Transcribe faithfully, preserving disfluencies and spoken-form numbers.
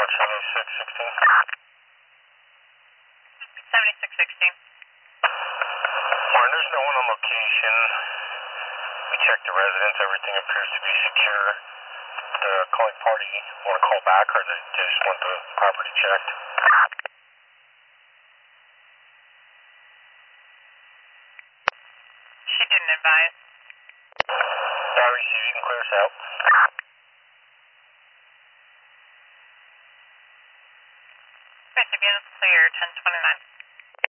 Watch seventy-six sixteen. seventy-six sixteen. Martin, there's no one on location. We checked the residence. Everything appears to be secure. The calling party want to call back, or they just want the property checked? She didn't advise. Yeah, receive. You can clear us out. Receive units clear, ten twenty-nine.